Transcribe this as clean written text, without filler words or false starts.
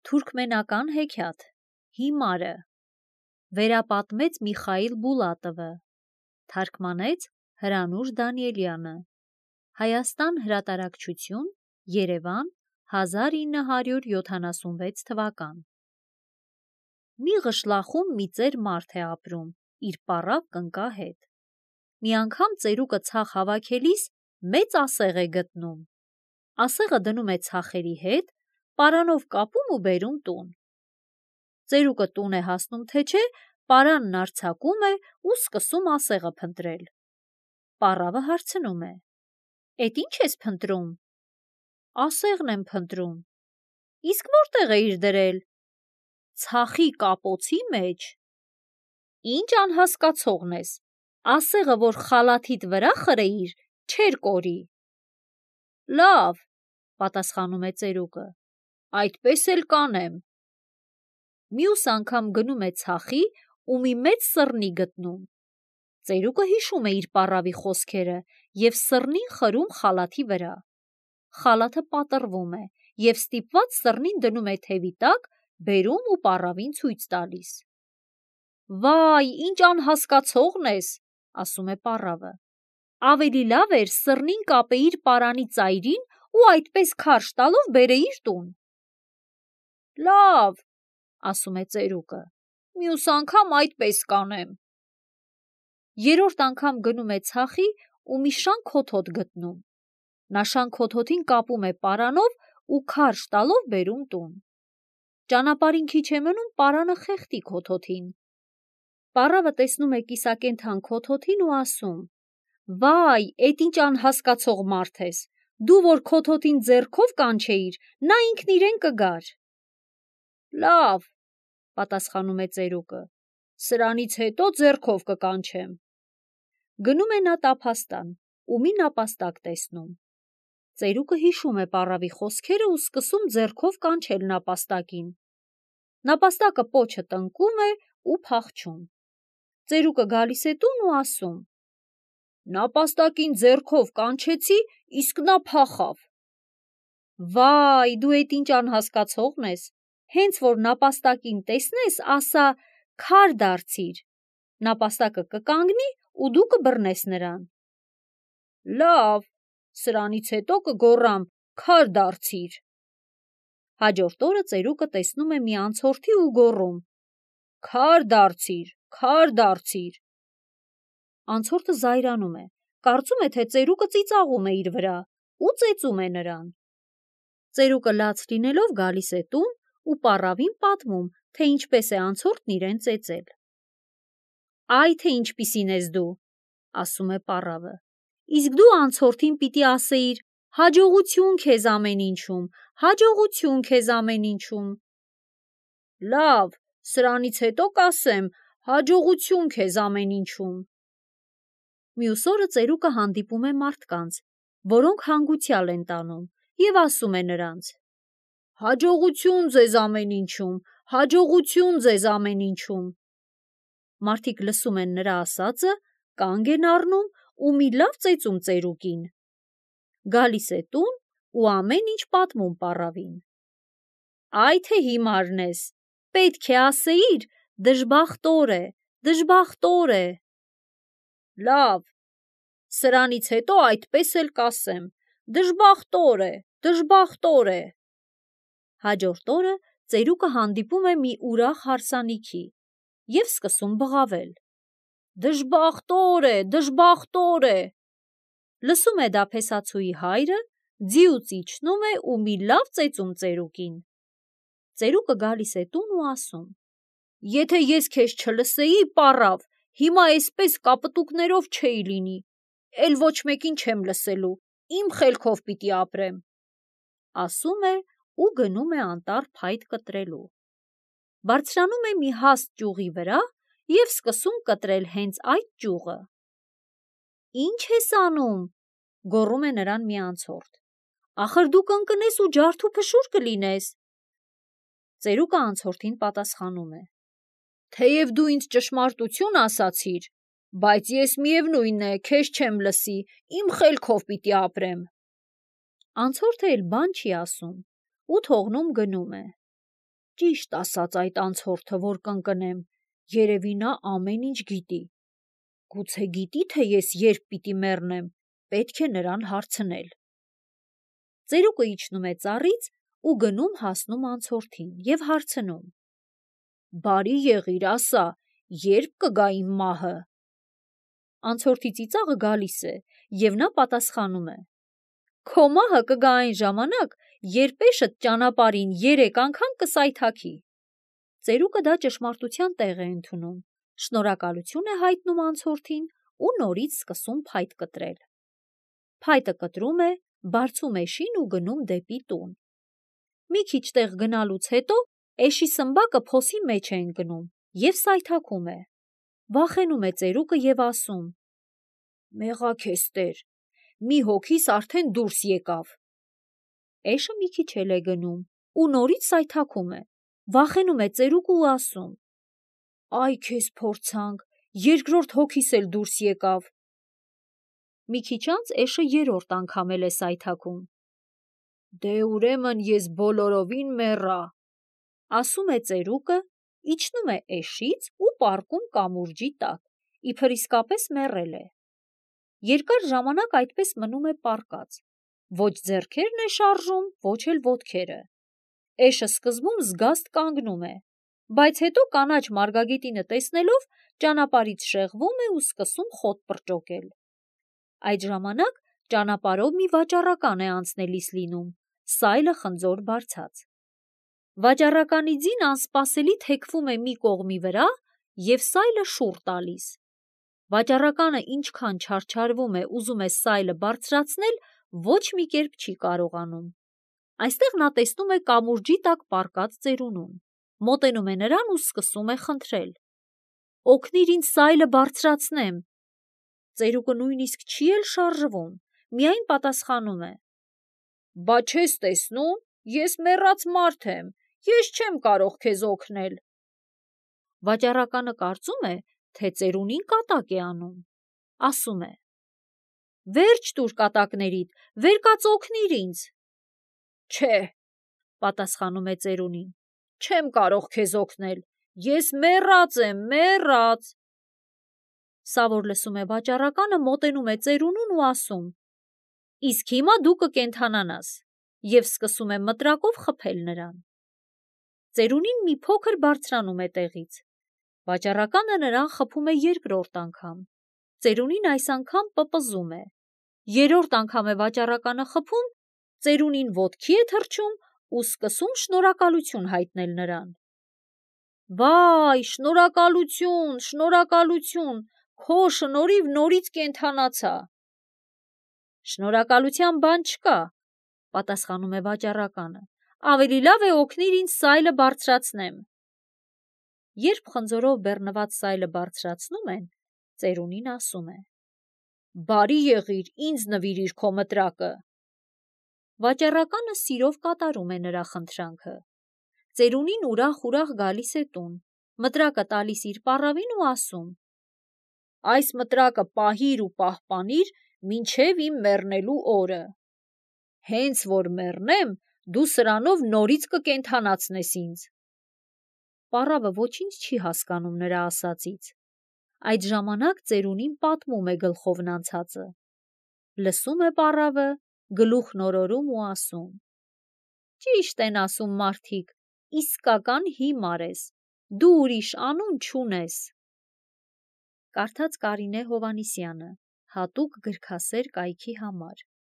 Թուրքմենական հեքիաթ, Հիմարը, վերապատմեց Միխայիլ Բուլատովը, թարգմանեց Հրանուշ Դանիելյանը, Հայաստան հրատարակչություն, Երևան, 1976 թվական։ Մի ղշլախում մի ծեր մարդ է ապրում, իր պառավ կնկա հետ։ Մի անգամ ծերուկը ցախ հավաքելիս մեծ ասեղ է գտնում։ Ասեղը դնում է ցախերի հետ, պարանով կապում ու բերում տուն։ Ծերուկը տուն է հասնում թե չէ, պարանն արձակում է ու սկսում ասեղը փնտրել։ Պառավը հարցնում է. «Էդ ինչ ես փնտրում»։ «Ասեղն եմ փնտրում»։ «Իսկ որտեղ էիր դրել»։ «Ցախի կապոցի մեջ»։ «Ինչ անհասկացողն ես, ասեղը, որ խալաթիդ վրա խրեիր, չէր կորի»։ «Լավ», պատասխանում է ծերուկը, «այդպես էլ կանեմ»։ Մյուս անգամ գնում է ցախի ու մի մեծ սռնի գտնում։ Ծերուկը հիշում է իր պառավի խոսքերը և սռնին խրում խալաթի վրա։ Խալաթը պատռվում է և ստիպված սռնին դնում է թևի տակ, բերում ու պառավին ցույց տալիս։ «Վայ, ինչ անհասկացողն ես», ասում է պառավը, «ավելի լավ էր սռնին կապեիր պարանի ծայրին ու այդպես քարշ տալով բերեիր տուն»։ «Լավ», ասում է ծերուկը, «մյուս անգամ այդպես կանեմ»։ Երրորդ անգամ գնում է ցախի ու մի շան քոթոտ գտնում։ Նա շան քոթոթին կապում է պարանով ու քարշ տալով բերում տուն։ Ճանապարհին քիչ է մնում, պարանը խեղդի քոթոթին։ Պառավը տեսնում է կիսակենդան քոթոթին ու ասում. «Վայ, էդ ինչ անհասկացող մարդ ես, դու որ քոթոթին ձեռքով կանչեիր, նա ինքն իրեն կգար»։ «Լավ», պատասխանում է ծերուկը, «սրանից հետո ձեռքով կկանչեմ»։ Գնում է նա տափաստան ու մի նապաստակ տեսնում։ Ծերուկը հիշում է պառավի խոսքերը ու սկսում ձեռքով կանչել նապաստակին։ Նապաստակը պոչը տնկում է ու փախչում։ Ծերուկը գալիս է տուն ու ասում. «Նապաստակին ձեռքով կանչեցի, իսկ նա փախավ»։ «Վայ, դու էդ ինչ անհասկացողն ես, հենց որ նապաստակին տեսնես, ասա՝ քար դարձիր, նապաստակը կկանգնի ու դու կբռնես նրան»։ «Լավ, սրանից հետո կգոռամ՝ քար դարձիր»։ Հաջորդ օրը ծերուկը տեսնում է մի անցորդի ու գոռում. «Քար դարձիր, քար դարձիր»։ Անցորդը զայրանում է, կարծում է, թե ծերուկը ծիծաղում է իր վրա ու ծեծում է նրան։ Ծերուկը լաց լինելով գալիս է տուն ու պառավին պատմում, թե ինչպես է անցորդն իրեն ծեծել։ «Այ թե ինչպիսին ես դու», ասում է պառավը, «իսկ դու անցորդին պիտի ասեիր. հաջողություն քեզ ամեն ինչում, հաջողություն քեզ ամեն ինչում»։ «Լավ, սրանից հետո կասեմ. հաջողություն քեզ ամեն ինչում»։ Մյուս օրը ծերուկը հանդիպում է մարդկանց, որոնք հանգուցյալ են տանում, և ասում է նրանց. «Հաջողություն ձեզ ամեն ինչում, հաջողություն ձեզ ամեն ինչում»։ Մարդիկ լսում են նրա ասածը, կանգ են առնում ու մի լավ ծեծում ծերուկին։ Գալիս է տուն ու ամեն ինչ պատմում պառավին։ «Այ թե հիմարն ես, պետք է ասեիր. դժբախտոր է, դժբախտոր է»։ «Լավ, սրանից հետո այդպես էլ կասեմ. դժբախտոր է, դժբախտոր է»։ Հաջորդ օրը ծերուկը հանդիպում է մի ուրախ հարսանիքի և սկսում բղավել. «Դժբախտոր է, դժբախտոր է»։ Լսում է դա փեսացուի հայրը, ձիուց իջնում է ու մի լավ ծեծում ծերուկին։ Ծերուկը գալիս է տուն ու ասում. «Եթե ես քեզ չլսեի, պառավ, հիմա էսպես կապտուկներով չէի լինի, էլ ոչ մեկին չեմ լսելու, իմ խելքով պիտի ապրեմ»։ Ասում է ու գնում է անտառ փայտ կտրելու։ Բարձրանում է մի հաստ ճյուղի վրա և սկսում կտրել հենց այդ ճյուղը։ «Ինչ ես անում»։ գոռում է նրան մի անցորդ։ «Ախր դու կընկնես ու ջարդուփշուր կլինես»։ Ծերուկը անցորդին պատասխանում է. «Թեև դու ինձ ճշմարտություն ասացիր, բայց ես միևնույն է, քեզ չեմ լսի, իմ խելքով պիտի ապրեմ»։ Անցորդը էլ բան չի ասում ու թողնում գնում է։ Ճիշտ ասած այդ անցորդը, որ կընկնեմ, երևի նա ամեն ինչ գիտի։ Գուցե գիտի, թե ես երբ պիտի մեռնեմ, պետք է նրան հարցնել։ Ծերուկը իջնում է ծառից ու գնում հասնում անցորդին և հարցնում. «Բարի եղիր, ասա, երբ կգա իմ մահը»։ Անցորդի ծիծաղը գալիս է, և նա պատասխանում է. «Քո մահը կգա այն ժամանակ, երբ էշդ ճանապարհին 3 անգամ կսայթաքի»։ Ծերուկը դա ճշմարտության տեղ է ընդունում, շնորհակալություն է հայտնում անցորդին ու նորից սկսում փայտ կտրել։ Փայտը կտրում է, բարձում էշին ու գնում դեպի տուն։ Մի քիչ տեղ գնալուց հետո էշի սմբակը փոսի մեջ է ընկնում և սայթաքում է։ Վախենում է ծերուկը և ասում. «Մեղա քեզ Տեր, մի հոգիս արդեն դուրս եկավ»։ Էշը մի քիչ էլ է գնում ու նորից սայթաքում է։ Վախենում է ծերուկը ու ասում. «Այ քեզ փորձանք, երկրորդ հոգիս էլ դուրս եկավ»։ Մի քիչ անց էշը 3-րդ անգամ էլ է սայթաքում։ «Դե ուրեմն ես բոլորովին մեռա», ասում է ծերուկը, իջնում է էշից ու պառկում կամուրջի տակ, իբր իսկապես մեռել է։ Երկար ժամանակ այդպես մնում է պառկած, ոչ ձեռքերն է շարժում, ոչ էլ ոտքերը։ Էշը սկզբում զգաստ կանգնում է, բայց հետո կանաչ մարգագետինը տեսնելով ճանապարհից շեղվում է ու սկսում խոտ պրճոկել։ Այդ ժամանակ ճանապարհով մի վաճառական է անցնելիս լինում, սայլը խնձոր բարձած։ Վաճառականի ձին անսպասելի թեքվում է մի կողմի վրա և սայլը շուռ տալիս։ Վաճառականը ինչքան չարչարվում է, ուզում է սայլը բարձրացնել, ոչ մի կերպ չի կարողանում։ Այստեղ նա տեսնում է կամուրջի տակ պառկած ծերունուն, մոտենում է նրան ու սկսում է խնդրել. «Օգնիր ինձ սայլը բարձրացնեմ»։ Ծերուկը նույնիսկ չի էլ շարժվում, միայն պատասխանում է. «Բա չես տեսնում, ես մեռած մարդ եմ, ես չեմ կարող քեզ օգնել»։ Վաճառականը կարծում է, թե ծերունին կատակ է անում։ Ասում է. «Վերջ տուր կատակներիդ, վեր կաց օգնիր ինձ»։ «Չէ», պատասխանում է ծերունին, «չեմ կարող քեզ օգնել, ես մեռած եմ, մեռած»։ Սա որ լսում է վաճառականը, մոտենում է ծերունուն ու ասում. «Իսկ հիմա դու կկենդանանաս» և սկսում է մտրակով խփել նրան։ Ծերունին մի փոքր բարձրանում է տեղից։ Վաճառականը նրան խփում է 2-րդ անգամ։ Ծերունին այս անգամ պպզում է։ 3-րդ անգամ է վաճառականը խփում, ծերունին ոտքի է թռչում ու սկսում շնորհակալություն հայտնել նրան. «Վայ, շնորհակալություն, շնորհակալություն, քո շնորհիվ նորից կենդանացա»։ «Շնորհակալության բան չկա», պատասխանում է վաճառականը, «ավելի լավ է օգնիր ինձ սայլը բարձրացնեմ»։ Երբ խնձորով բեռնված սայլը բարձրացնում են, ծերունին ասում է. «Բարի եղիր, ինձ նվիրիր քո մտրակը»։ Վաճառականը սիրով կատարում է նրա խնդրանքը։ Ծերունին ուրախ գալիս է տուն, մտրակը տալիս իր պառավին ու ասում. «Այս մտրակը պահիր ու պահպանիր մինչև իմ մեռնելու օրը։ Հենց որ մեռնեմ, դու սրանով նորից կկենդանացնես ինձ»։ Պառավը ոչինչ չի հասկանում նրա ասածից։ Այդ ժամանակ ծերունին պատմում է գլխովն անցածը։ Լսում է պառավը, գլուխն օրորում ու ասում. «Ճիշտ են ասում մարդիկ, իսկական հիմար ես, դու ուրիշ անուն չունես»։ Կարդաց Կարինե Հովհաննիսյանը, հատուկ գրքասեր կայքի համար։